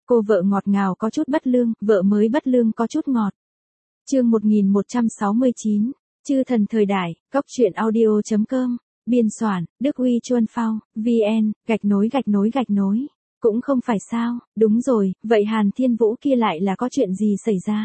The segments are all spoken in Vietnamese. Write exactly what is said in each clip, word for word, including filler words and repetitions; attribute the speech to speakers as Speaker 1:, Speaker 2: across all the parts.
Speaker 1: Cô vợ ngọt ngào có chút bất lương, vợ mới bất lương có chút ngọt. Chương một nghìn một trăm sáu mươi chín, Chư thần thời đại, Cóc truyện audio chấm com, biên soạn, Đức Huy Chuân Phao, vn, gạch nối gạch nối gạch nối. Cũng không phải sao, đúng rồi, vậy Hàn Thiên Vũ kia lại là có chuyện gì xảy ra?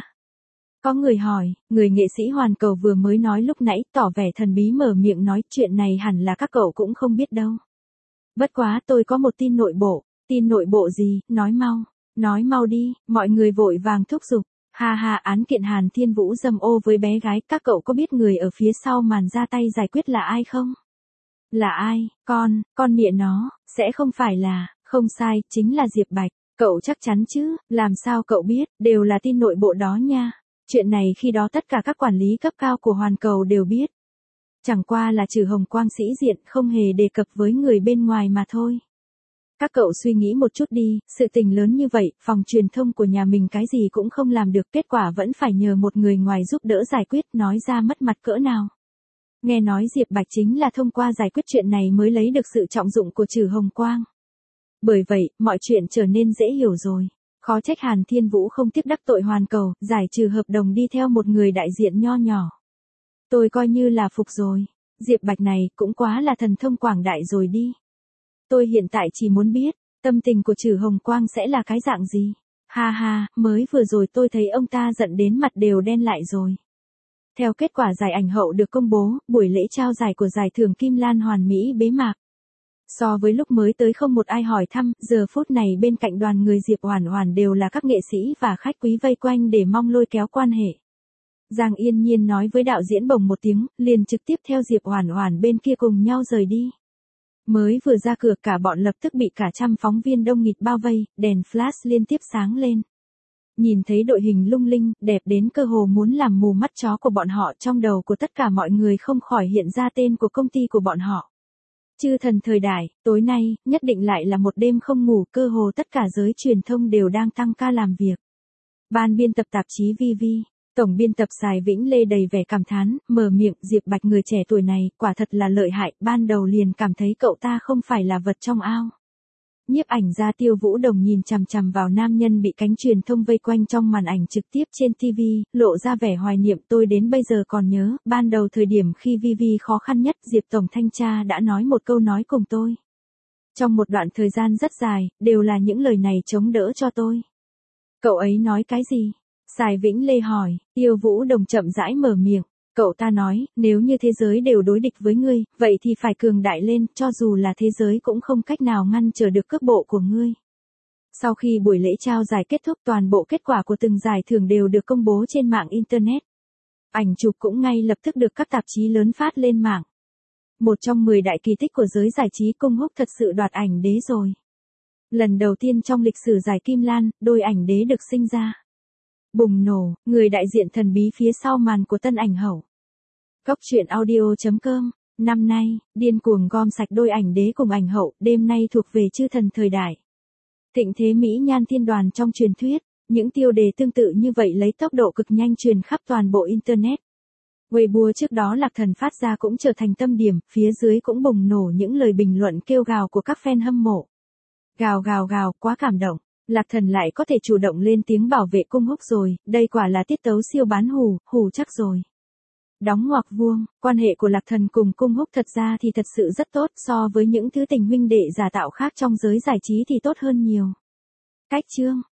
Speaker 1: Có người hỏi, người nghệ sĩ hoàn cầu vừa mới nói lúc nãy tỏ vẻ thần bí mở miệng nói chuyện này hẳn là các cậu cũng không biết đâu. Bất quá tôi có một tin nội bộ, tin nội bộ gì, nói mau, nói mau đi, mọi người vội vàng thúc giục. Ha ha, án kiện Hàn Thiên Vũ dâm ô với bé gái, các cậu có biết người ở phía sau màn ra tay giải quyết là ai không? Là ai, con, con mẹ nó, sẽ không phải là, không sai, chính là Diệp Bạch, cậu chắc chắn chứ, làm sao cậu biết, đều là tin nội bộ đó nha. Chuyện này khi đó tất cả các quản lý cấp cao của Hoàn Cầu đều biết. Chẳng qua là trừ Hồng Quang sĩ diện không hề đề cập với người bên ngoài mà thôi. Các cậu suy nghĩ một chút đi, sự tình lớn như vậy, phòng truyền thông của nhà mình cái gì cũng không làm được, kết quả vẫn phải nhờ một người ngoài giúp đỡ giải quyết, nói ra mất mặt cỡ nào. Nghe nói Diệp Bạch chính là thông qua giải quyết chuyện này mới lấy được sự trọng dụng của trừ Hồng Quang. Bởi vậy, mọi chuyện trở nên dễ hiểu rồi. Khó trách Hàn Thiên Vũ không tiếc đắc tội Hoàn Cầu, giải trừ hợp đồng đi theo một người đại diện nho nhỏ. Tôi coi như là phục rồi. Diệp Bạch này cũng quá là thần thông quảng đại rồi đi. Tôi hiện tại chỉ muốn biết, tâm tình của trừ Hồng Quang sẽ là cái dạng gì. Ha ha, mới vừa rồi tôi thấy ông ta giận đến mặt đều đen lại rồi. Theo kết quả giải ảnh hậu được công bố, buổi lễ trao giải của giải thưởng Kim Lan hoàn mỹ bế mạc. So với lúc mới tới không một ai hỏi thăm, giờ phút này bên cạnh đoàn người Diệp Oản Oản đều là các nghệ sĩ và khách quý vây quanh để mong lôi kéo quan hệ. Giang Yên Nhiên nói với đạo diễn bồng một tiếng, liền trực tiếp theo Diệp Oản Oản bên kia cùng nhau rời đi. Mới vừa ra cửa cả bọn lập tức bị cả trăm phóng viên đông nghịt bao vây, đèn flash liên tiếp sáng lên. Nhìn thấy đội hình lung linh, đẹp đến cơ hồ muốn làm mù mắt chó của bọn họ, trong đầu của tất cả mọi người không khỏi hiện ra tên của công ty của bọn họ. Chư thần thời đại, tối nay, nhất định lại là một đêm không ngủ, cơ hồ tất cả giới truyền thông đều đang tăng ca làm việc. Ban biên tập tạp chí vê vê, tổng biên tập Sài Vĩnh Lê đầy vẻ cảm thán, mở miệng, Diệp Bạch người trẻ tuổi này, quả thật là lợi hại, ban đầu liền cảm thấy cậu ta không phải là vật trong ao. Nhiếp ảnh gia Tiêu Vũ Đồng nhìn chằm chằm vào nam nhân bị cánh truyền thông vây quanh trong màn ảnh trực tiếp trên ti vi, lộ ra vẻ hoài niệm. Tôi đến bây giờ còn nhớ, ban đầu thời điểm khi vê vê khó khăn nhất, Diệp Tổng Thanh tra đã nói một câu nói cùng tôi. Trong một đoạn thời gian rất dài, đều là những lời này chống đỡ cho tôi. Cậu ấy nói cái gì? Sài Vĩnh Lê hỏi. Tiêu Vũ Đồng chậm rãi mở miệng. Cậu ta nói, nếu như thế giới đều đối địch với ngươi, vậy thì phải cường đại lên, cho dù là thế giới cũng không cách nào ngăn trở được cước bộ của ngươi. Sau khi buổi lễ trao giải kết thúc, toàn bộ kết quả của từng giải thưởng đều được công bố trên mạng Internet. Ảnh chụp cũng ngay lập tức được các tạp chí lớn phát lên mạng. Một trong mười đại kỳ tích của giới giải trí, Cung Húc thật sự đoạt ảnh đế rồi. Lần đầu tiên trong lịch sử giải Kim Lan, đôi ảnh đế được sinh ra. Bùng nổ, người đại diện thần bí phía sau màn của tân ảnh hậu. Cóc truyện audio chấm com, năm nay, điên cuồng gom sạch đôi ảnh đế cùng ảnh hậu, đêm nay thuộc về chư thần thời đại. Thịnh thế Mỹ Nhan Thiên Đoàn trong truyền thuyết, những tiêu đề tương tự như vậy lấy tốc độ cực nhanh truyền khắp toàn bộ Internet. Weibo trước đó Lạc Thần phát ra cũng trở thành tâm điểm, phía dưới cũng bùng nổ những lời bình luận kêu gào của các fan hâm mộ. Gào gào gào, quá cảm động. Lạc Thần lại có thể chủ động lên tiếng bảo vệ Cung Húc rồi, đây quả là tiết tấu siêu bán hù, hù chắc rồi. Đóng ngoặc vuông, quan hệ của Lạc Thần cùng Cung Húc thật ra thì thật sự rất tốt, so với những thứ tình huynh đệ giả tạo khác trong giới giải trí thì tốt hơn nhiều. Cách chương,